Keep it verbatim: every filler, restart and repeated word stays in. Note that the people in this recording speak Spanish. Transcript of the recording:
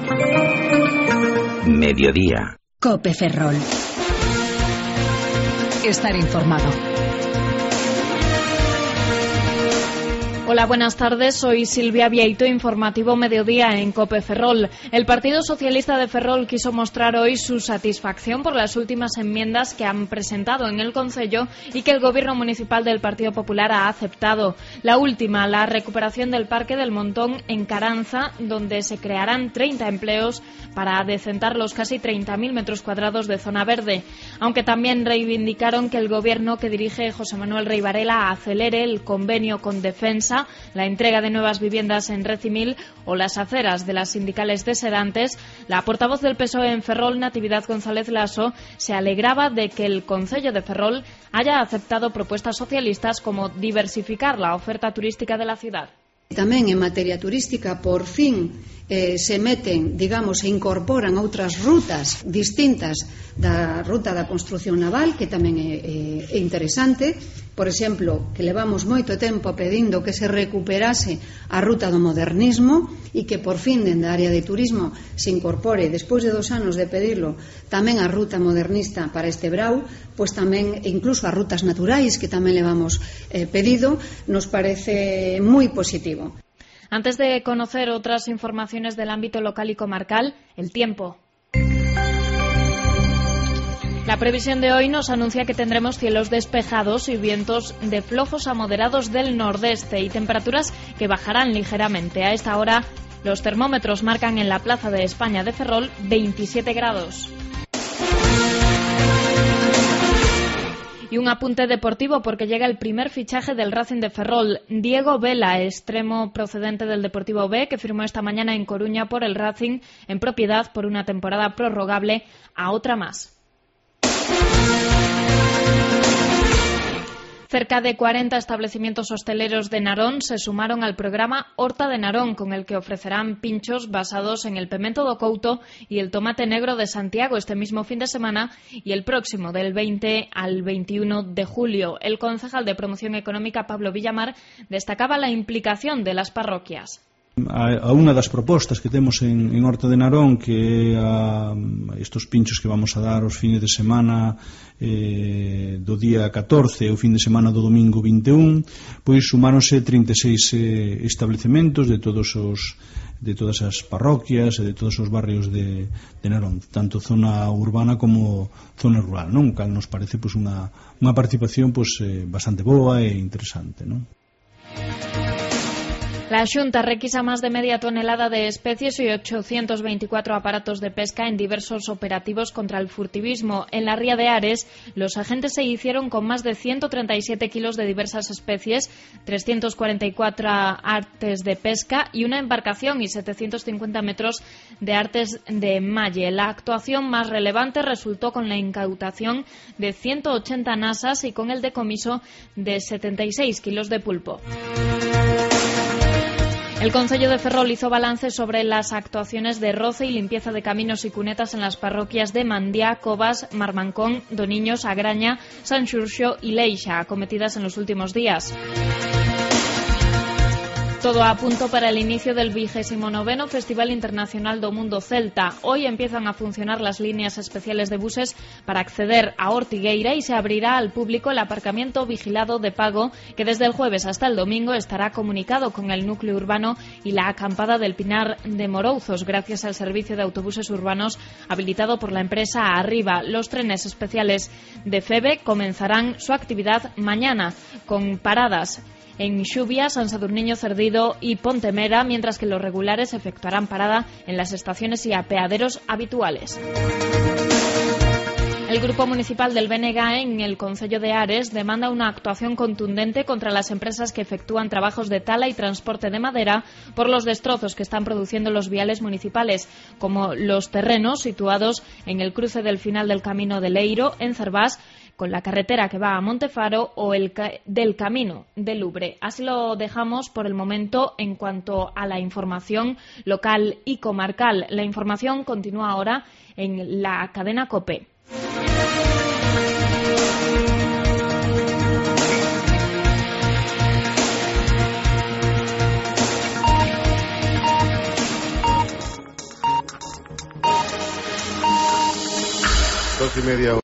Mediodía. COPE Ferrol. Estar informado. Hola, buenas tardes. Soy Silvia Vieito, informativo Mediodía en COPE Ferrol. El Partido Socialista de Ferrol quiso mostrar hoy su satisfacción por las últimas enmiendas que han presentado en el Concello y que el Gobierno Municipal del Partido Popular ha aceptado. La última, la recuperación del Parque del Montón en Caranza, donde se crearán treinta empleos para adecentar los casi treinta mil metros cuadrados de zona verde. Aunque también reivindicaron que el Gobierno que dirige José Manuel Rey Varela acelere el convenio con Defensa, la entrega de nuevas viviendas en Recimil o las aceras de las sindicales de Serantes. La portavoz del P S O E en Ferrol, Natividad González Laso, se alegraba de que el Concello de Ferrol haya aceptado propuestas socialistas como diversificar la oferta turística de la ciudad. Tamén en materia turística, por fin, eh, se meten, digamos, se incorporan outras rutas distintas da ruta da construción naval, que tamén é, é interesante. Por exemplo, que levamos moito tempo pedindo que se recuperase a ruta do modernismo e que por fin, dende a área de turismo, se incorpore, despois de dos anos de pedirlo, tamén a ruta modernista para este brau, pois tamén, incluso as rutas naturais, que tamén levamos eh, pedido, nos parece moi positivo. Antes de conocer otras informaciones del ámbito local y comarcal, el tiempo. La previsión de hoy nos anuncia que tendremos cielos despejados y vientos de flojos a moderados del nordeste y temperaturas que bajarán ligeramente. A esta hora, los termómetros marcan en la Plaza de España de Ferrol veintisiete grados. Y un apunte deportivo porque llega el primer fichaje del Racing de Ferrol. Diego Vela, extremo procedente del Deportivo B, que firmó esta mañana en Coruña por el Racing en propiedad por una temporada prorrogable a otra más. Cerca de cuarenta establecimientos hosteleros de Narón se sumaron al programa Horta de Narón, con el que ofrecerán pinchos basados en el pemento do couto y el tomate negro de Santiago este mismo fin de semana y el próximo, del veinte al veintiuno de julio. El concejal de Promoción Económica, Pablo Villamar, destacaba la implicación de las parroquias. A, a unha das propostas que temos en, en Horta de Narón, que é a, estos pinchos que vamos a dar os fines de semana eh, do día catorce e o fin de semana do domingo vinte e un, pois sumáronse trinta e seis eh, establecementos de todos os de todas as parroquias e de todos os barrios de, de Narón, tanto zona urbana como zona rural, non? Cal nos parece pois unha, unha participación pois, eh, bastante boa e interesante, non? La Xunta requisa más de media tonelada de especies y ochocientos veinticuatro aparatos de pesca en diversos operativos contra el furtivismo. En la ría de Ares, los agentes se hicieron con más de ciento treinta y siete kilos de diversas especies, trescientos cuarenta y cuatro artes de pesca y una embarcación y setecientos cincuenta metros de artes de malle. La actuación más relevante resultó con la incautación de ciento ochenta nasas y con el decomiso de setenta y seis kilos de pulpo. El Concello de Ferrol hizo balance sobre las actuaciones de roce y limpieza de caminos y cunetas en las parroquias de Mandiá, Covas, Marmancón, Doniños, Agraña, San Xurxo y Leixa, acometidas en los últimos días. Todo a punto para el inicio del vigésimo noveno Festival Internacional do Mundo Celta. Hoy empiezan a funcionar las líneas especiales de buses para acceder a Ortigueira y se abrirá al público el aparcamiento vigilado de pago que desde el jueves hasta el domingo estará comunicado con el núcleo urbano y la acampada del Pinar de Morouzos gracias al servicio de autobuses urbanos habilitado por la empresa Arriba. Los trenes especiales de FEBE comenzarán su actividad mañana con paradas en Xubia, San Sadurniño, Cerdido y Pontemera, mientras que los regulares efectuarán parada en las estaciones y apeaderos habituales. El Grupo Municipal del B N G en el Concello de Ares demanda una actuación contundente contra las empresas que efectúan trabajos de tala y transporte de madera por los destrozos que están produciendo los viales municipales, como los terrenos situados en el cruce del final del Camino de Leiro, en Cervás, con la carretera que va a Montefaro o el ca- del Camino de Lubre. Así lo dejamos por el momento en cuanto a la información local y comarcal. La información continúa ahora en la cadena COPE. Dos y media.